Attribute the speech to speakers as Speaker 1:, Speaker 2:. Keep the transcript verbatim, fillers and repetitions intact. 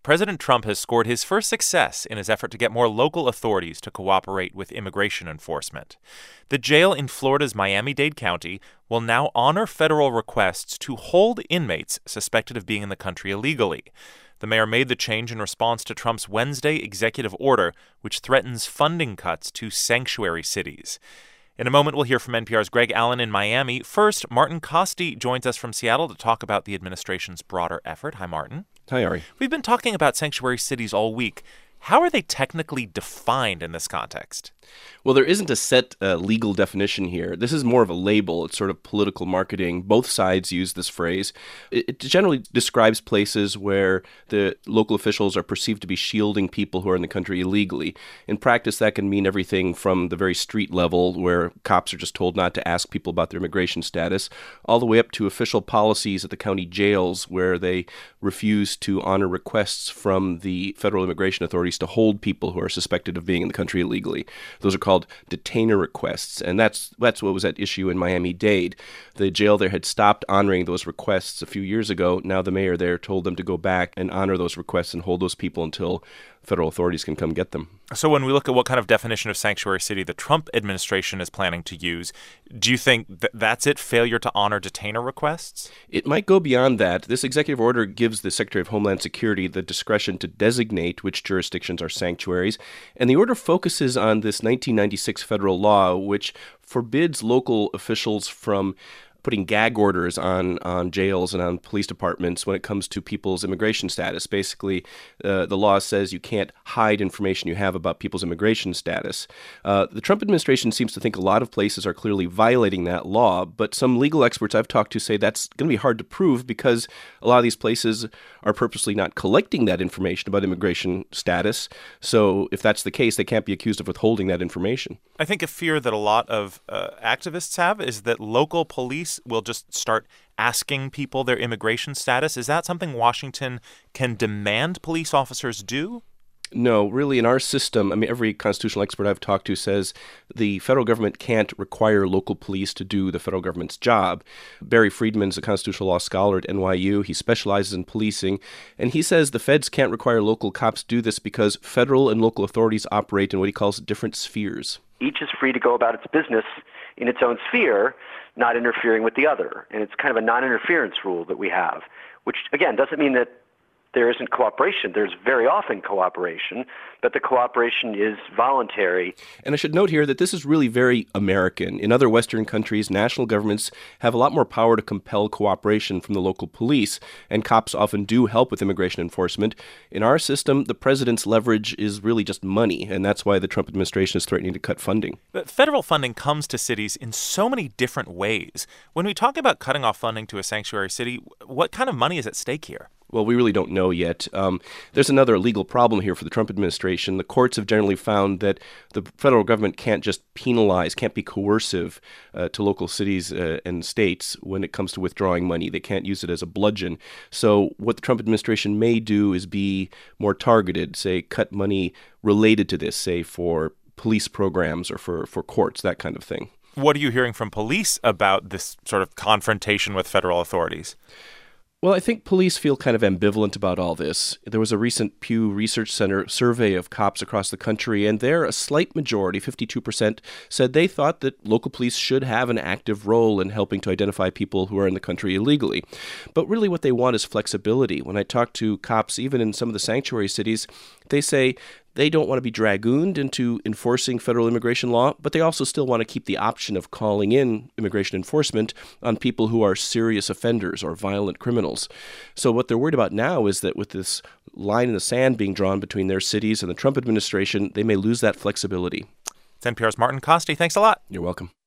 Speaker 1: President Trump has scored his first success in his effort to get more local authorities to cooperate with immigration enforcement. The jail in Florida's Miami-Dade County will now honor federal requests to hold inmates suspected of being in the country illegally. The mayor made the change in response to Trump's Wednesday executive order, which threatens funding cuts to sanctuary cities. In a moment, we'll hear from N P R's Greg Allen in Miami. First, Martin Kaste joins us from Seattle to talk about the administration's broader effort. Hi, Martin.
Speaker 2: Hi, Ari.
Speaker 1: We've been talking about sanctuary cities all week. How are they technically defined in this context?
Speaker 2: Well, there isn't a set uh, legal definition here. This is more of a label. It's sort of political marketing. Both sides use this phrase. It, it generally describes places where the local officials are perceived to be shielding people who are in the country illegally. In practice, that can mean everything from the very street level, where cops are just told not to ask people about their immigration status, all the way up to official policies at the county jails, where they refuse to honor requests from the federal immigration authorities to hold people who are suspected of being in the country illegally. Those are called detainer requests, and that's that's what was at issue in Miami-Dade. The jail there had stopped honoring those requests a few years ago. Now the mayor there told them to go back and honor those requests and hold those people until federal authorities can come get them.
Speaker 1: So when we look at what kind of definition of sanctuary city the Trump administration is planning to use, do you think that that's it, failure to honor detainer requests?
Speaker 2: It might go beyond that. This executive order gives the Secretary of Homeland Security the discretion to designate which jurisdictions are sanctuaries, and the order focuses on this nineteen ninety-six federal law, which forbids local officials from putting gag orders on, on jails and on police departments when it comes to people's immigration status. Basically, uh, the law says you can't hide information you have about people's immigration status. Uh, the Trump administration seems to think a lot of places are clearly violating that law, but some legal experts I've talked to say that's going to be hard to prove because a lot of these places are purposely not collecting that information about immigration status. So if that's the case, they can't be accused of withholding that information.
Speaker 1: I think a fear that a lot of uh, activists have is that local police will just start asking people their immigration status. Is that something Washington can demand police officers do?
Speaker 2: No, really, in our system, I mean, every constitutional expert I've talked to says the federal government can't require local police to do the federal government's job. Barry Friedman's a constitutional law scholar at N Y U. He specializes in policing, and he says the feds can't require local cops to do this because federal and local authorities operate in what he calls different spheres.
Speaker 3: Each is free to go about its business in its own sphere, not interfering with the other. And it's kind of a non-interference rule that we have, which, again, doesn't mean that there isn't cooperation. There's very often cooperation, but the cooperation is voluntary.
Speaker 2: And I should note here that this is really very American. In other Western countries, national governments have a lot more power to compel cooperation from the local police, and cops often do help with immigration enforcement. In our system, the president's leverage is really just money, and that's why the Trump administration is threatening to cut funding.
Speaker 1: But federal funding comes to cities in so many different ways. When we talk about cutting off funding to a sanctuary city, what kind of money is at stake here?
Speaker 2: Well, we really don't know yet. Um, there's another legal problem here for the Trump administration. The courts have generally found that the federal government can't just penalize, can't be coercive uh, to local cities uh, and states when it comes to withdrawing money. They can't use it as a bludgeon. So what the Trump administration may do is be more targeted, say cut money related to this, say for police programs or for, for courts, that kind of thing.
Speaker 1: What are you hearing from police about this sort of confrontation with federal authorities?
Speaker 2: Well, I think police feel kind of ambivalent about all this. There was a recent Pew Research Center survey of cops across the country, and there a slight majority, fifty-two percent, said they thought that local police should have an active role in helping to identify people who are in the country illegally. But really what they want is flexibility. When I talk to cops, even in some of the sanctuary cities, they say they don't want to be dragooned into enforcing federal immigration law, but they also still want to keep the option of calling in immigration enforcement on people who are serious offenders or violent criminals. So what they're worried about now is that with this line in the sand being drawn between their cities and the Trump administration, they may lose that flexibility.
Speaker 1: It's N P R's Martin Kaste. Thanks a lot.
Speaker 2: You're welcome.